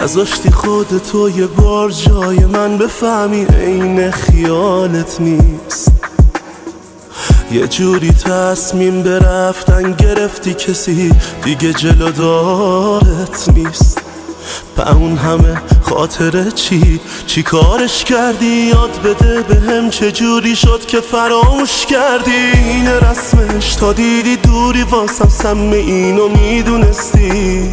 نذاشتی خودتو یه بار جای من بفهمی عین خیالت نیست. یه جوری تصمیم به رفتن گرفتی کسی دیگه جلودارت نیست. اون همه خاطره چی کارش کردی؟ یاد بده بهم چجوری شد که فراموش کردی. این رسمش تا دیدی دوری واسم سم اینو میدونستی.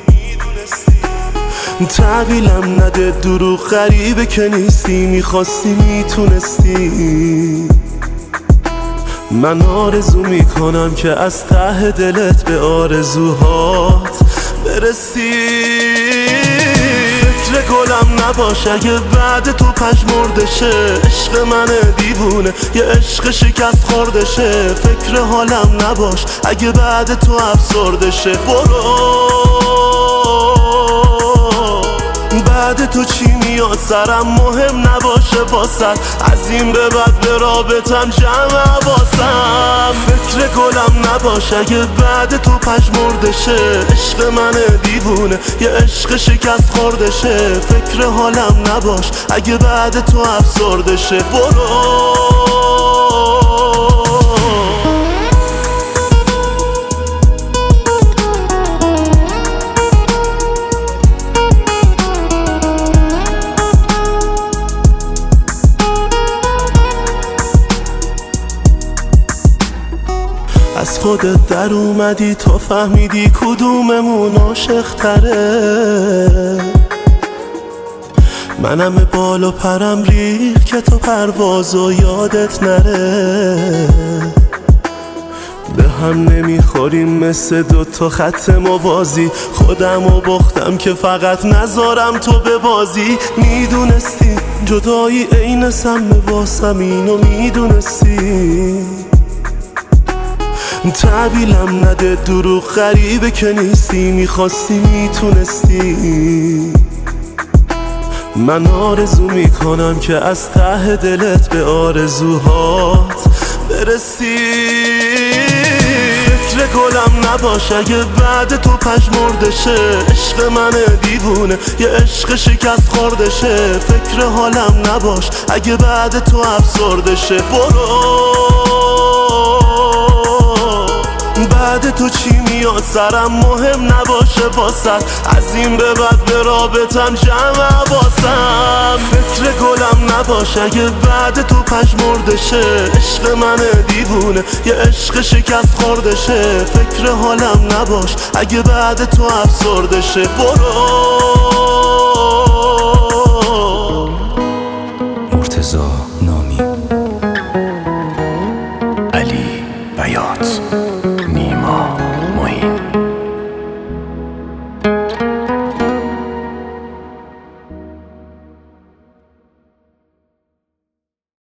تحویلم نده دروغ غریبه که نیستی، میخواستی میتونستی. من آرزو میکنم که از ته دلت به آرزوهات برسی. فکر گلم نباش اگه بعد تو پژمرده شه. عشق من دیوونه یه عشق شکست خورده شه. فکر حالم نباش اگه بعد تو افسرده شه. برو بعد تو چی میاد سرم مهم نباشه واسط. از این به بعد به رابطم جمع واسم. فکر گلم نباش اگه بعد تو پژمرده شه. عشق من دیوونه یه عشق شکست خورده شه. فکر حالم نباش اگه بعد تو افسرده شه. برو از خودت در اومدی تو فهمیدی کدوممون عاشق تره. منم بال و پرم ریخت که تو پروازو یادت نره. به هم نمیخوریم مثل دوتا خط موازی. خودمو باختم که فقط نذارم تو به بازی. میدونستی جدایی عین سم واسم اینو میدونستی. تحویلم نده دروغ غریبه که نیستی. میخواستی میتونستی. من آرزو میکنم که از ته دلت به آرزوهات برسی. فکر گلم نباش اگه بعد تو پژمرده شه. عشق من دیوونه یه عشق شکست خورده شه. فکر حالم نباش اگه بعد تو افسرده شه. برو بعد تو چی میاد سرم مهم نباشه واسط. از این به بعد به رابطم جمع واسم. فکر گلم نباش اگه بعد تو پژمرده شه. عشق من دیوونه یه عشق شکست خورده شه. فکر حالم نباش اگه بعد تو افسرده شه. برو